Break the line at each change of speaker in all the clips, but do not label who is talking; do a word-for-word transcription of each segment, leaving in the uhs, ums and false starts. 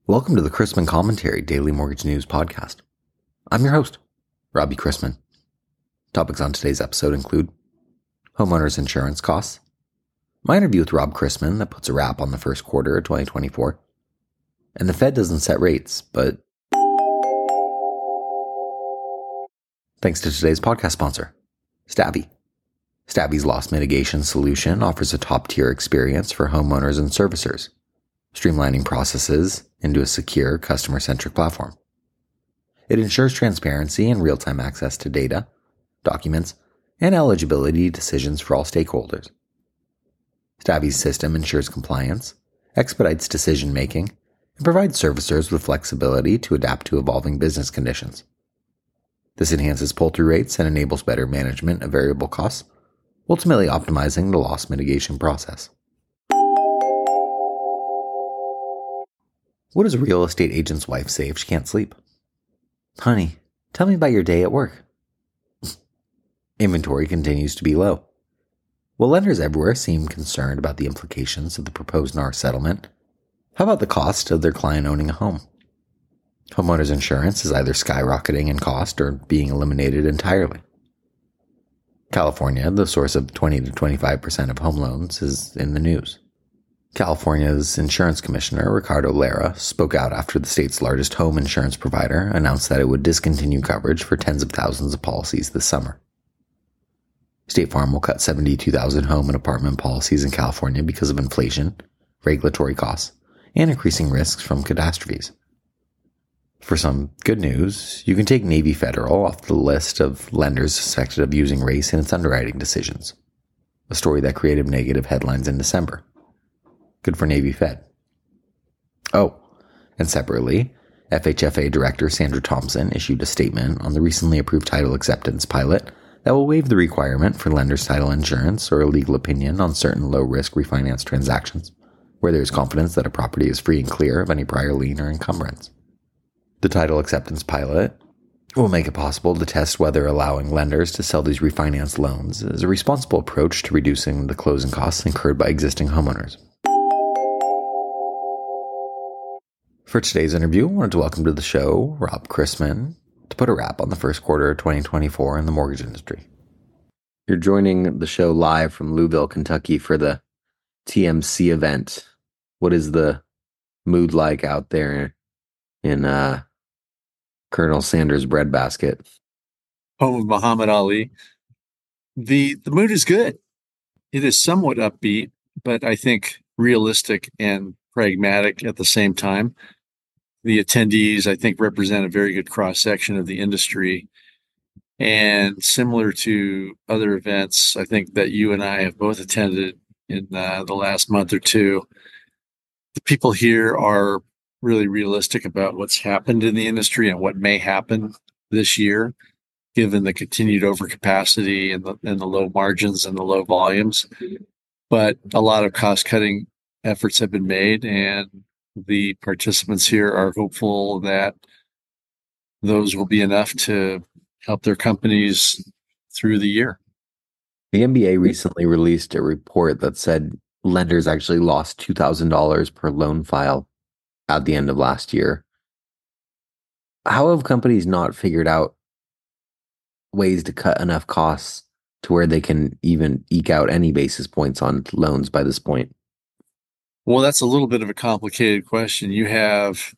Welcome to the Chrisman Commentary Daily Mortgage News Podcast. I'm your host, Robbie Chrisman. Topics on today's episode include homeowners insurance costs, my interview with Rob Chrisman that puts a wrap on the first quarter of twenty twenty-four, and the Fed doesn't set rates, but thanks to today's podcast sponsor, Stavvy. Stavvy's loss mitigation solution offers a top-tier experience for homeowners and servicers, streamlining processes into a secure, customer-centric platform. It ensures transparency and real-time access to data, documents, and eligibility decisions for all stakeholders. Stavvy's system ensures compliance, expedites decision-making, and provides servicers with flexibility to adapt to evolving business conditions. This enhances pull-through rates and enables better management of variable costs, ultimately optimizing the loss mitigation process. What does a real estate agent's wife say if she can't sleep? Honey, tell me about your day at work. Inventory continues to be low. While lenders everywhere seem concerned about the implications of the proposed N A R settlement, how about the cost of their client owning a home? Homeowners insurance is either skyrocketing in cost or being eliminated entirely. California, the source of twenty to twenty-five percent of home loans, is in the news. California's insurance commissioner, Ricardo Lara, spoke out after the state's largest home insurance provider announced that it would discontinue coverage for tens of thousands of policies this summer. State Farm will cut seventy-two thousand home and apartment policies in California because of inflation, regulatory costs, and increasing risks from catastrophes. For some good news, you can take Navy Federal off the list of lenders suspected of using race in its underwriting decisions, a story that created negative headlines in December. Good for Navy Fed. Oh, and separately, F H F A Director Sandra Thompson issued a statement on the recently approved title acceptance pilot that will waive the requirement for lender's title insurance or a legal opinion on certain low-risk refinance transactions, where there is confidence that a property is free and clear of any prior lien or encumbrance. The title acceptance pilot will make it possible to test whether allowing lenders to sell these refinance loans is a responsible approach to reducing the closing costs incurred by existing homeowners. For today's interview, I wanted to welcome to the show Rob Chrisman to put a wrap on the first quarter of twenty twenty-four in the mortgage industry. You're joining the show live from Louisville, Kentucky for the T M C event. What is the mood like out there in uh, Colonel Sanders' breadbasket?
Home of Muhammad Ali. The the mood is good. It is somewhat upbeat, but I think realistic and pragmatic at the same time. The attendees, I think, represent a very good cross-section of the industry. And similar to other events, I think that you and I have both attended in uh, the last month or two, the people here are really realistic about what's happened in the industry and what may happen this year, given the continued overcapacity and the, and the low margins and the low volumes. But a lot of cost-cutting efforts have been made, and the participants here are hopeful that those will be enough to help their companies through the year.
The M B A recently released a report that said lenders actually lost two thousand dollars per loan file at the end of last year. How have companies not figured out ways to cut enough costs to where they can even eke out any basis points on loans by this point?
Well, that's a little bit of a complicated question. You have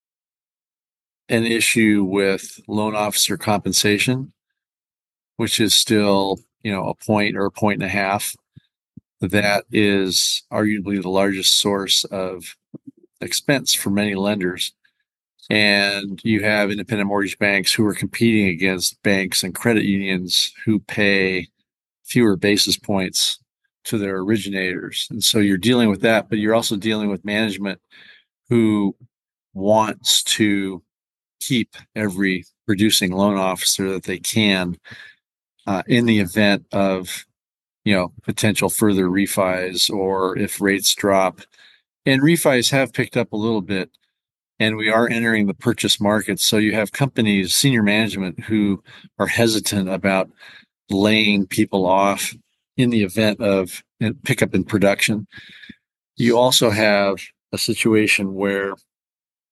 an issue with loan officer compensation, which is still, you know, a point or a point and a half. That is arguably the largest source of expense for many lenders. And you have independent mortgage banks who are competing against banks and credit unions who pay fewer basis points to their originators. And so you're dealing with that, but you're also dealing with management who wants to keep every producing loan officer that they can uh, in the event of, you know, potential further refis or if rates drop. And refis have picked up a little bit, and we are entering the purchase market. So you have companies, senior management, who are hesitant about laying people off in the event of a pickup in production. You also have a situation where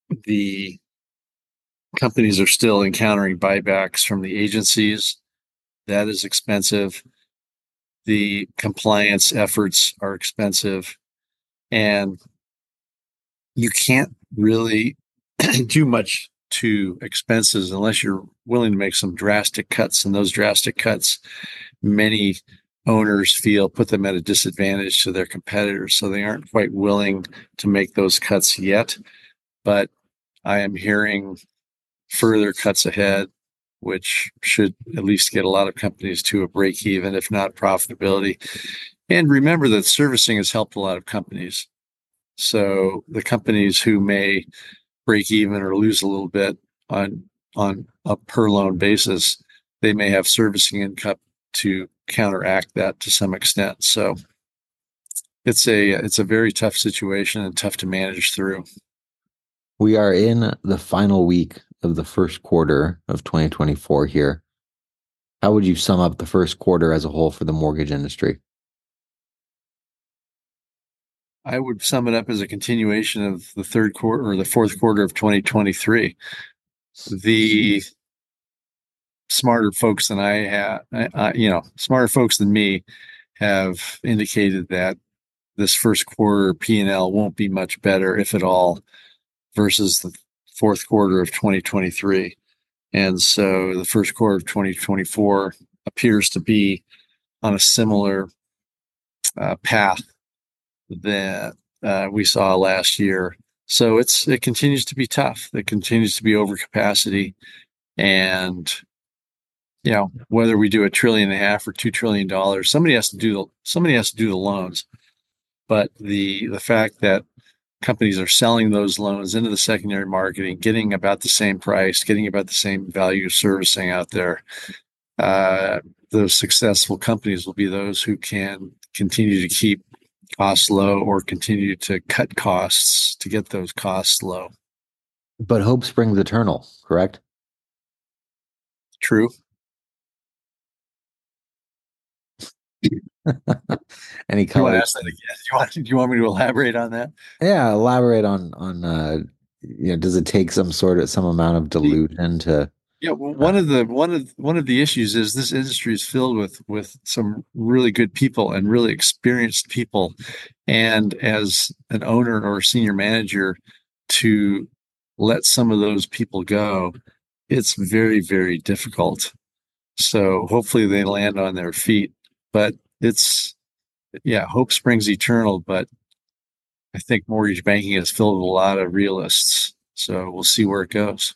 the companies are still encountering buybacks from the agencies. That is expensive. The compliance efforts are expensive, and you can't really do much to expenses unless you're willing to make some drastic cuts. And those drastic cuts, many owners feel put them at a disadvantage to their competitors. So they aren't quite willing to make those cuts yet. But I am hearing further cuts ahead, which should at least get a lot of companies to a break even, if not profitability. And remember that servicing has helped a lot of companies. So the companies who may break even or lose a little bit on on a per loan basis, they may have servicing income to counteract that to some extent. So it's a it's a very tough situation and tough to manage through.
We are in the final week of the first quarter of twenty twenty-four here. How would you sum up the first quarter as a whole for the mortgage industry?
I would sum it up as a continuation of the third quarter or the fourth quarter of twenty twenty-three. The smarter folks than I have, uh, you know, smarter folks than me have indicated that this first quarter P and L won't be much better, if at all, versus the fourth quarter of twenty twenty-three. And so the first quarter of twenty twenty-four appears to be on a similar uh, path that uh, we saw last year. So it's it continues to be tough. It continues to be overcapacity. And, you know, whether we do a trillion and a half or two trillion dollars, somebody has to do somebody has to do the loans. But the the fact that companies are selling those loans into the secondary market, getting about the same price, getting about the same value of servicing out there, uh, those successful companies will be those who can continue to keep costs low or continue to cut costs to get those costs low.
But hope springs eternal, correct?
True.
Any
color? You want to
color?
ask that again? Do you want, do you want me to elaborate on that?
Yeah, elaborate on on uh, you know, does it take some sort of some amount of delusion to?
Yeah, well, one of the one of one of the issues is this industry is filled with with some really good people and really experienced people, and as an owner or a senior manager, to let some of those people go, it's very, very difficult. So hopefully they land on their feet. But it's yeah, hope springs eternal. But I think mortgage banking is filled with a lot of realists. So we'll see where it goes.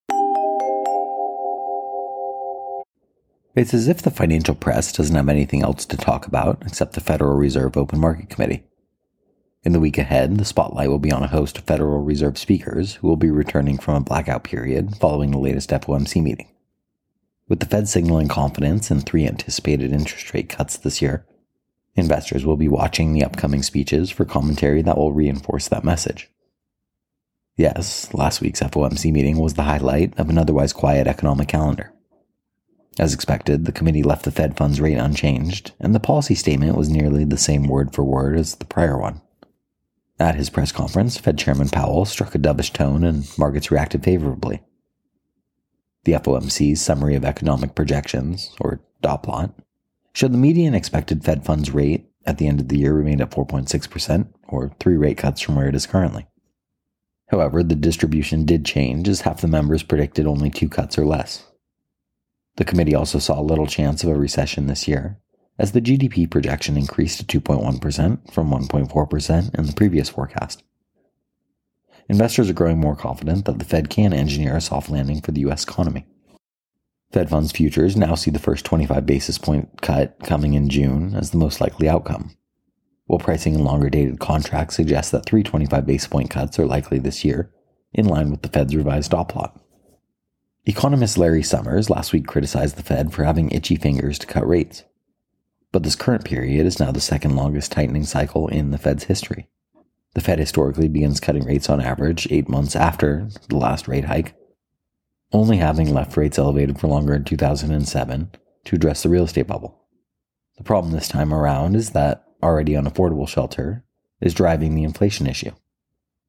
It's as if the financial press doesn't have anything else to talk about except the Federal Reserve Open Market Committee. In the week ahead, the spotlight will be on a host of Federal Reserve speakers who will be returning from a blackout period following the latest F O M C meeting. With the Fed signaling confidence in three anticipated interest rate cuts this year, investors will be watching the upcoming speeches for commentary that will reinforce that message. Yes, last week's F O M C meeting was the highlight of an otherwise quiet economic calendar. As expected, the committee left the Fed funds rate unchanged, and the policy statement was nearly the same word for word as the prior one. At his press conference, Fed Chairman Powell struck a dovish tone and markets reacted favorably. The F O M C's Summary of Economic Projections, or dot plot, showed the median expected Fed funds rate at the end of the year remained at four point six percent, or three rate cuts from where it is currently. However, the distribution did change as half the members predicted only two cuts or less. The committee also saw little chance of a recession this year, as the G D P projection increased to two point one percent from one point four percent in the previous forecast. Investors are growing more confident that the Fed can engineer a soft landing for the U S economy. Fed funds futures now see the first twenty-five basis point cut coming in June as the most likely outcome, while pricing in longer-dated contracts suggests that three twenty-five basis point cuts are likely this year, in line with the Fed's revised dot plot. Economist Larry Summers last week criticized the Fed for having itchy fingers to cut rates. But this current period is now the second longest tightening cycle in the Fed's history. The Fed historically begins cutting rates on average eight months after the last rate hike, only having left rates elevated for longer in two thousand seven to address the real estate bubble. The problem this time around is that already unaffordable shelter is driving the inflation issue.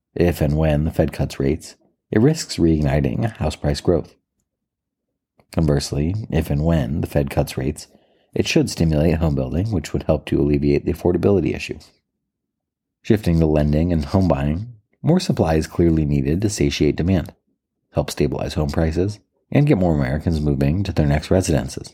If and when the Fed cuts rates, it risks reigniting house price growth. Conversely, if and when the Fed cuts rates, it should stimulate home building, which would help to alleviate the affordability issue. Shifting to lending and home buying, more supply is clearly needed to satiate demand, help stabilize home prices, and get more Americans moving to their next residences.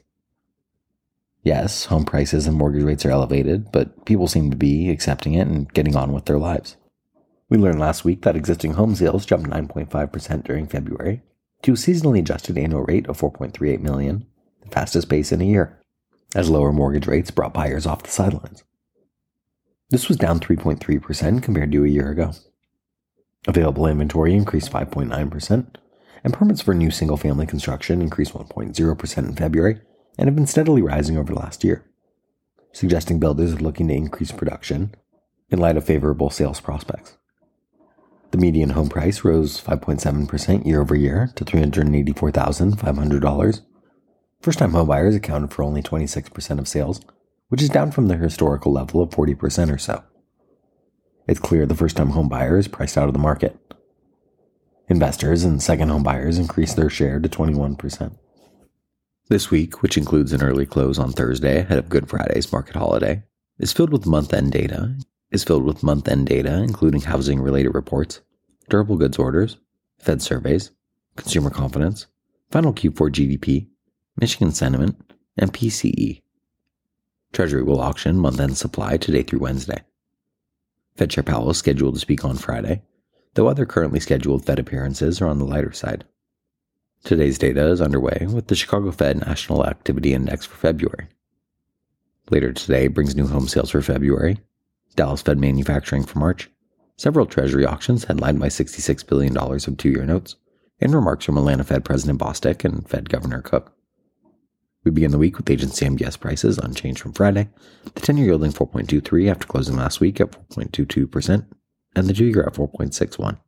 Yes, home prices and mortgage rates are elevated, but people seem to be accepting it and getting on with their lives. We learned last week that existing home sales jumped nine point five percent during February to a seasonally adjusted annual rate of four point three eight million, the fastest pace in a year, as lower mortgage rates brought buyers off the sidelines. This was down three point three percent compared to a year ago. Available inventory increased five point nine percent, and permits for new single-family construction increased one point zero percent in February and have been steadily rising over the last year, suggesting builders are looking to increase production in light of favorable sales prospects. The median home price rose five point seven percent year over year to three hundred eighty-four thousand five hundred dollars. First-time homebuyers accounted for only twenty-six percent of sales, which is down from their historical level of forty percent or so. It's clear the first-time homebuyer is priced out of the market. Investors and second home buyers increased their share to twenty-one percent. This week, which includes an early close on Thursday ahead of Good Friday's market holiday, is filled with month-end data, is filled with month-end data including housing-related reports, durable goods orders, Fed surveys, consumer confidence, final Q four G D P, Michigan sentiment, and P C E. Treasury will auction month-end supply today through Wednesday. Fed Chair Powell is scheduled to speak on Friday, though other currently scheduled Fed appearances are on the lighter side. Today's data is underway with the Chicago Fed National Activity Index for February. Later today brings new home sales for February, Dallas Fed manufacturing for March, several Treasury auctions headlined by sixty-six billion dollars of two-year notes, and remarks from Atlanta Fed President Bostic and Fed Governor Cook. We begin the week with agency M B S prices unchanged from Friday, the ten-year yielding four point two three after closing last week at four point two two percent, and the two-year at four point six one.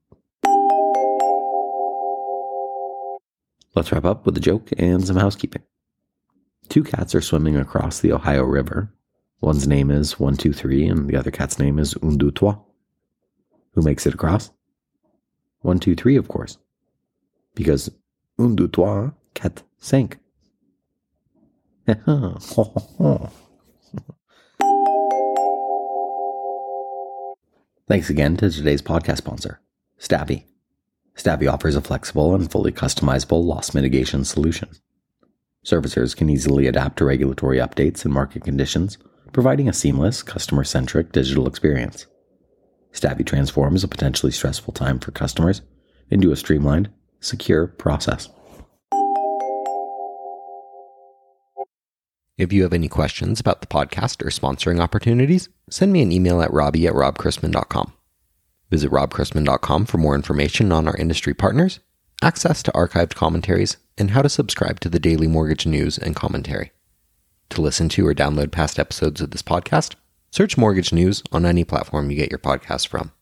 Let's wrap up with a joke and some housekeeping. Two cats are swimming across the Ohio River. One's name is one two three and the other cat's name is un deux trois. Who makes it across? one two three, of course. Because un deux trois, cat sank. Thanks again to today's podcast sponsor, Stavi. Stavi offers a flexible and fully customizable loss mitigation solution. Servicers can easily adapt to regulatory updates and market conditions, providing a seamless, customer-centric digital experience. Stavi transforms a potentially stressful time for customers into a streamlined, secure process. If you have any questions about the podcast or sponsoring opportunities, send me an email at robbie at rob chrisman dot com. Visit rob chrisman dot com for more information on our industry partners, access to archived commentaries, and how to subscribe to the daily mortgage news and commentary. To listen to or download past episodes of this podcast, search Mortgage News on any platform you get your podcasts from.